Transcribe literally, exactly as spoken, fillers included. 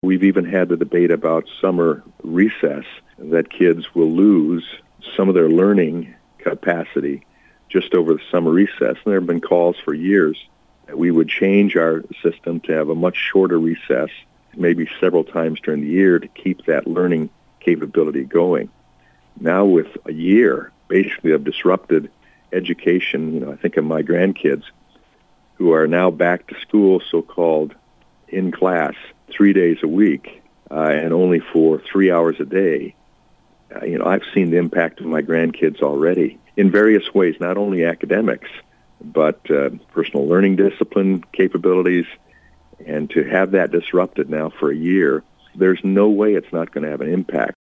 We've even had the debate about summer recess, that kids will lose some of their learning capacity just over the summer recess. And there have been calls for years that we would change our system to have a much shorter recess, maybe several times during the year, to keep that learning capability going. Now with a year, basically, of disrupted education, you know, I think of my grandkids who are now back to school, so-called in class, three days a week, uh, and only for three hours a day. Uh, you know, I've seen the impact of my grandkids already in various ways, not only academics, but uh, personal learning discipline capabilities. And to have that disrupted now for a year, there's no way it's not going to have an impact.